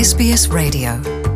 SBS Radio.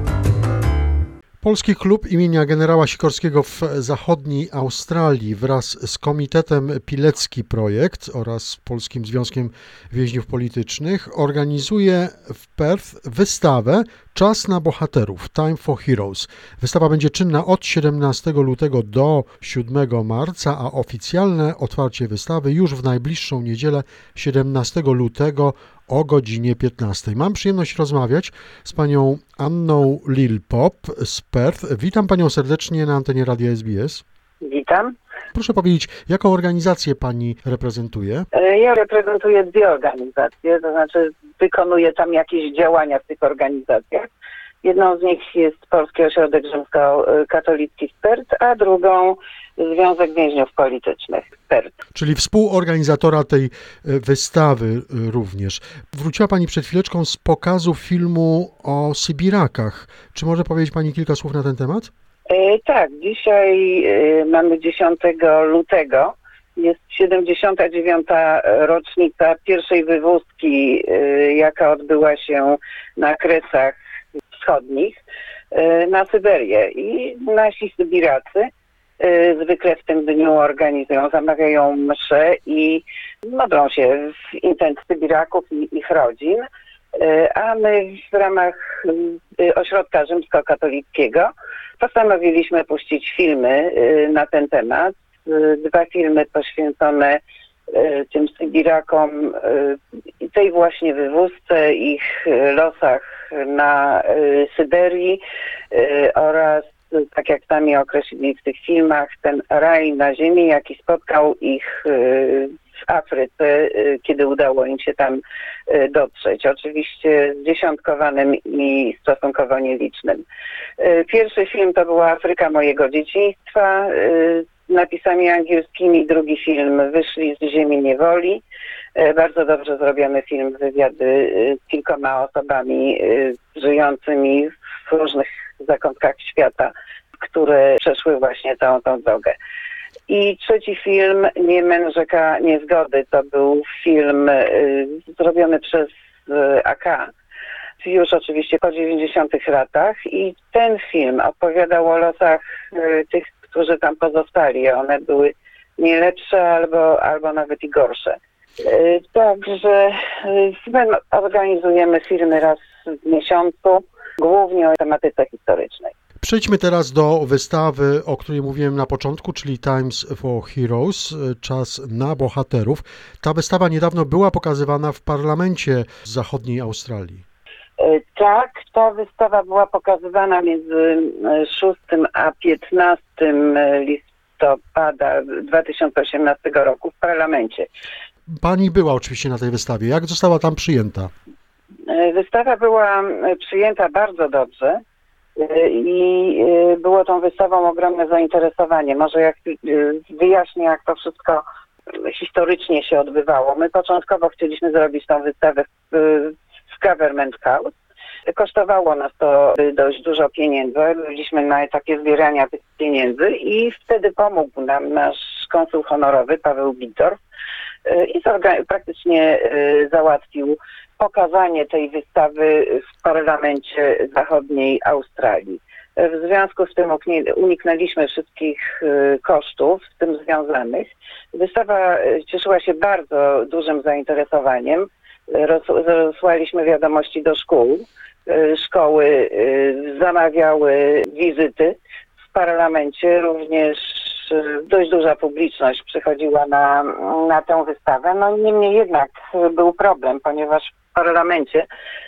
Polski Klub imienia generała Sikorskiego w zachodniej Australii wraz z Komitetem Pilecki Projekt oraz Polskim Związkiem Więźniów Politycznych organizuje w Perth wystawę Czas na bohaterów, Time for Heroes. Wystawa będzie czynna od 17 lutego do 7 marca, a oficjalne otwarcie wystawy już w najbliższą niedzielę 17 lutego o godzinie 15. Mam przyjemność rozmawiać z panią Anną Lilpop z Perth. Witam panią serdecznie na antenie Radia SBS. Witam. Proszę powiedzieć, jaką organizację pani reprezentuje? Ja reprezentuję dwie organizacje, to znaczy wykonuję tam jakieś działania w tych organizacjach. Jedną z nich jest Polski Ośrodek Rzymskokatolicki w Perth, a drugą Związek Więźniów Politycznych w Perth. Czyli współorganizatora tej wystawy również. Wróciła pani przed chwileczką z pokazu filmu o Sybirakach. Czy może powiedzieć pani kilka słów na ten temat? Tak, dzisiaj mamy 10 lutego. Jest 79. rocznica pierwszej wywózki, jaka odbyła się na Kresach Wschodnich na Syberię. I nasi Sybiracy zwykle w tym dniu organizują, zamawiają msze i modlą się w intencji Sybiraków i ich rodzin. A my w ramach Ośrodka Rzymskokatolickiego postanowiliśmy puścić filmy na ten temat. Dwa filmy poświęcone tym Sybirakom, tej właśnie wywózce, ich losach na Syberii oraz, tak jak sami określili w tych filmach, ten raj na ziemi, jaki spotkał ich w Afryce, kiedy udało im się tam dotrzeć. Oczywiście zdziesiątkowanym i stosunkowo nielicznym. Pierwszy film to była Afryka mojego dzieciństwa z napisami angielskimi. Drugi film Wyszli z ziemi niewoli. Bardzo dobrze zrobiony film, wywiady z kilkoma osobami żyjącymi w różnych zakątkach świata, które przeszły właśnie całą tą drogę. I trzeci film, Nie męż rzeka niezgody, to był film zrobiony przez AK, już oczywiście po 90 latach, i ten film opowiadał o losach tych, którzy tam pozostali. One były nie lepsze albo nawet i gorsze. Także my organizujemy filmy raz w miesiącu, głównie o tematyce historycznej. Przejdźmy teraz do wystawy, o której mówiłem na początku, czyli Times for Heroes, Czas na bohaterów. Ta wystawa niedawno była pokazywana w parlamencie zachodniej Australii. Tak, ta wystawa była pokazywana między 6 a 15 listopada 2018 roku w parlamencie. Pani była oczywiście na tej wystawie. Jak została tam przyjęta? Wystawa była przyjęta bardzo dobrze. I było tą wystawą ogromne zainteresowanie. Może jak wyjaśnię, jak to wszystko historycznie się odbywało. My początkowo chcieliśmy zrobić tą wystawę w Government House. Kosztowało nas to dość dużo pieniędzy. Byliśmy na etapie zbierania tych pieniędzy i wtedy pomógł nam nasz konsul honorowy Paweł Bittorf i praktycznie załatwił pokazanie tej wystawy w parlamencie zachodniej Australii. W związku z tym uniknęliśmy wszystkich kosztów z tym związanych. Wystawa cieszyła się bardzo dużym zainteresowaniem. Rozesłaliśmy wiadomości do szkół. Szkoły zamawiały wizyty w parlamencie. Również dość duża publiczność przychodziła na tę wystawę. No niemniej jednak był problem, ponieważ w parlamencie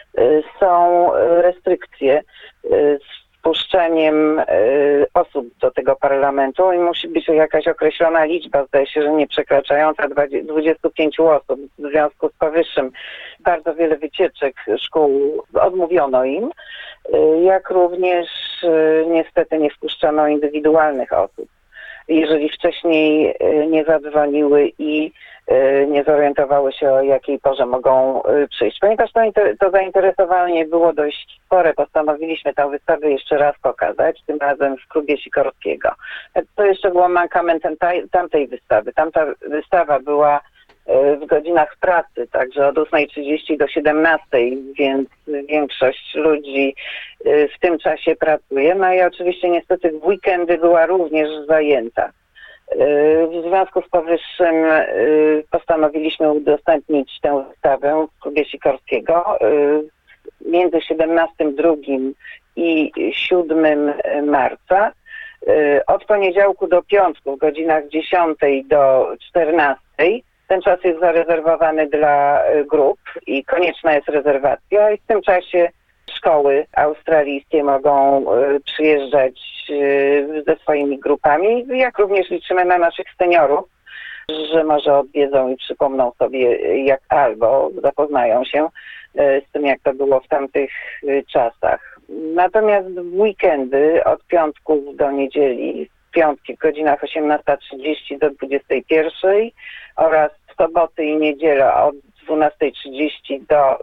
są restrykcje z wpuszczeniem osób do tego parlamentu i musi być jakaś określona liczba, zdaje się, że nie przekraczająca 25 osób. W związku z powyższym bardzo wiele wycieczek szkół odmówiono im, jak również niestety nie wpuszczano indywidualnych osób, jeżeli wcześniej nie zadzwoniły i nie zorientowały się, o jakiej porze mogą przyjść. Ponieważ to zainteresowanie było dość spore, postanowiliśmy tę wystawę jeszcze raz pokazać, tym razem w klubie Sikorskiego. To jeszcze było mankamentem tamtej wystawy. Tamta wystawa była w godzinach pracy, także od 8:30 do 17:00, więc większość ludzi w tym czasie pracuje. No i oczywiście niestety w weekendy była również zajęta. W związku z powyższym postanowiliśmy udostępnić tę wystawę w klubie Sikorskiego między 17.02 i 7 marca. Od poniedziałku do piątku w godzinach 10 do 14. Ten czas jest zarezerwowany dla grup i konieczna jest rezerwacja i w tym czasie szkoły australijskie mogą przyjeżdżać ze swoimi grupami, jak również liczymy na naszych seniorów, że może odwiedzą i przypomną sobie albo zapoznają się z tym, jak to było w tamtych czasach. Natomiast w weekendy od piątków do niedzieli, w piątki w godzinach 18:30 do 21:00 oraz w soboty i niedzielę od 12:30 do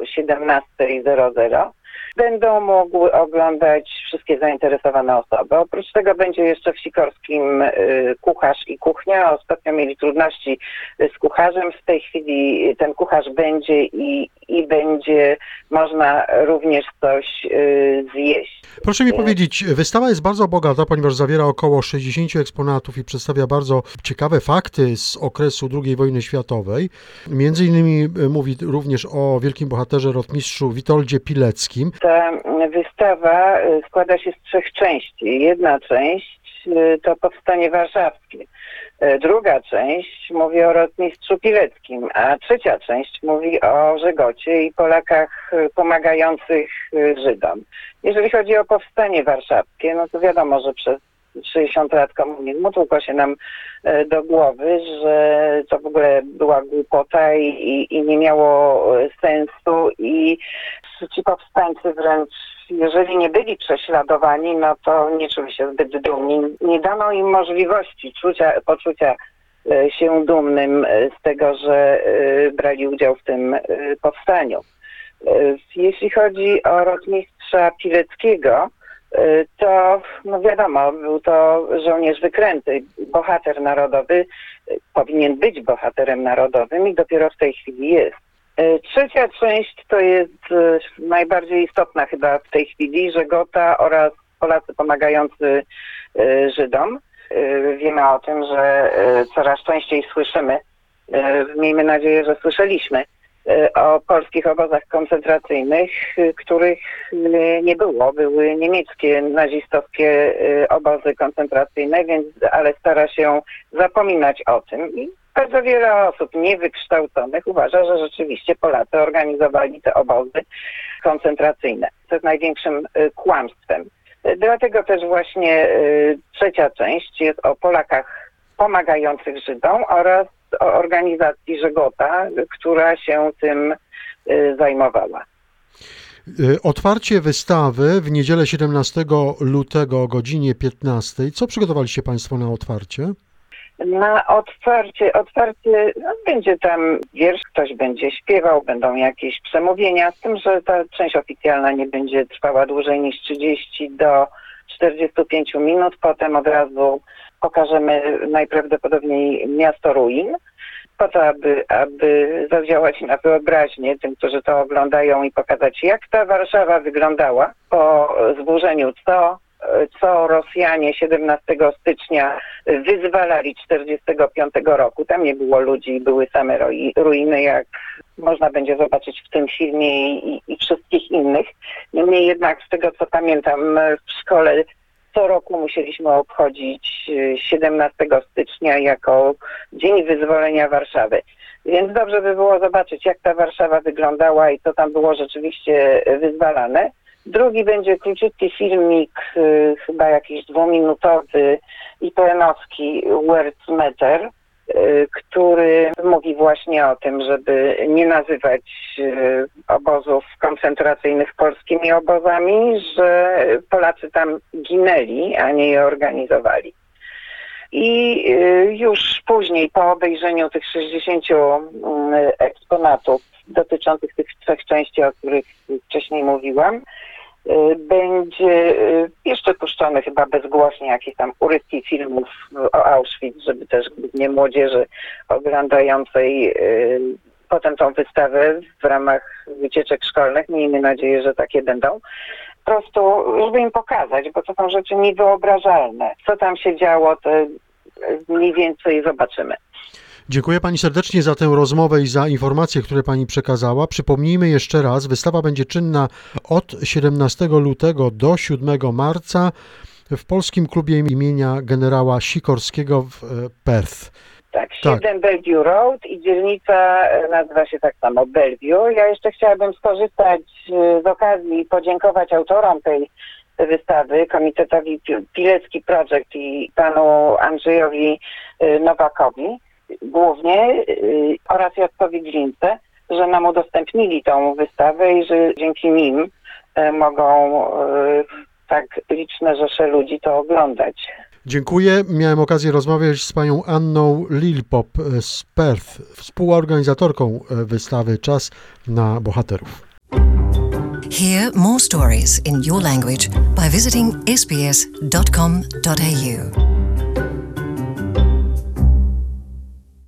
17:00 będą mogły oglądać wszystkie zainteresowane osoby. Oprócz tego będzie jeszcze w Sikorskim kucharz i kuchnia. Ostatnio mieli trudności z kucharzem. W tej chwili ten kucharz będzie i będzie można również coś zjeść. Proszę mi powiedzieć, wystawa jest bardzo bogata, ponieważ zawiera około 60 eksponatów i przedstawia bardzo ciekawe fakty z okresu II wojny światowej. Między innymi mówi również o wielkim bohaterze rotmistrzu Witoldzie Pileckim. Ta wystawa składa się z 3 części. Jedna część to powstanie warszawskie. Druga część mówi o rotmistrzu Pileckim, a trzecia część mówi o Żegocie i Polakach pomagających Żydom. Jeżeli chodzi o powstanie warszawskie, no to wiadomo, że przez 60 lat komunizmu tłukło się nam do głowy, że to w ogóle była głupota i nie miało sensu i ci powstańcy wręcz, jeżeli nie byli prześladowani, no to nie czuli się zbyt dumni. Nie dano im możliwości poczucia się dumnym z tego, że brali udział w tym powstaniu. Jeśli chodzi o rotmistrza Pileckiego, to no wiadomo, był to żołnierz wykręty, bohater narodowy, powinien być bohaterem narodowym i dopiero w tej chwili jest. Trzecia część to jest najbardziej istotna chyba w tej chwili, Żegota oraz Polacy pomagający Żydom. Wiemy o tym, że coraz częściej słyszymy, miejmy nadzieję, że słyszeliśmy, o polskich obozach koncentracyjnych, których nie było. Były niemieckie, nazistowskie obozy koncentracyjne, ale stara się zapominać o tym. I bardzo wiele osób niewykształconych uważa, że rzeczywiście Polacy organizowali te obozy koncentracyjne. To jest największym kłamstwem. Dlatego też właśnie trzecia część jest o Polakach pomagających Żydom oraz o organizacji Żegota, która się tym zajmowała. Otwarcie wystawy w niedzielę 17 lutego o godzinie 15. Co przygotowaliście Państwo na otwarcie? Na otwarcie no, będzie tam wiersz, ktoś będzie śpiewał, będą jakieś przemówienia, z tym, że ta część oficjalna nie będzie trwała dłużej niż 30 do 45 minut. Potem od razu pokażemy najprawdopodobniej miasto ruin, po to, aby zadziałać na wyobraźnię tym, którzy to oglądają i pokazać, jak ta Warszawa wyglądała po zburzeniu, co Rosjanie 17 stycznia wyzwalali 1945 roku. Tam nie było ludzi, były same ruiny, jak można będzie zobaczyć w tym filmie i wszystkich innych. Niemniej jednak z tego, co pamiętam, w szkole co roku musieliśmy obchodzić 17 stycznia jako Dzień Wyzwolenia Warszawy. Więc dobrze by było zobaczyć, jak ta Warszawa wyglądała i co tam było rzeczywiście wyzwalane. Drugi będzie króciutki filmik, chyba jakiś 2-minutowy, IPN-owski Words Matter, który mówi właśnie o tym, żeby nie nazywać obozów koncentracyjnych polskimi obozami, że Polacy tam ginęli, a nie je organizowali. I już później, po obejrzeniu tych 60 eksponatów dotyczących tych 3 części, o których wcześniej mówiłam, Będzie jeszcze puszczony chyba bezgłośnie jakieś tam urywki filmów o Auschwitz, żeby też głównie młodzieży oglądającej potem tą wystawę w ramach wycieczek szkolnych, miejmy nadzieję, że takie będą, po prostu, żeby im pokazać, bo to są rzeczy niewyobrażalne. Co tam się działo, to mniej więcej zobaczymy. Dziękuję Pani serdecznie za tę rozmowę i za informacje, które Pani przekazała. Przypomnijmy jeszcze raz, wystawa będzie czynna od 17 lutego do 7 marca w Polskim Klubie imienia generała Sikorskiego w Perth. Tak, 7 Bellevue Road i dzielnica nazywa się tak samo Bellevue. Ja jeszcze chciałabym skorzystać z okazji i podziękować autorom tej wystawy, Komitetowi Pilecki Project i panu Andrzejowi Nowakowi głównie oraz Jackowi Glince, że nam udostępnili tą wystawę i że dzięki nim mogą tak liczne rzesze ludzi to oglądać. Dziękuję. Miałem okazję rozmawiać z panią Anną Lilpop z Perth, współorganizatorką wystawy Czas na bohaterów. Hear more stories in your language by visiting sbs.com.au.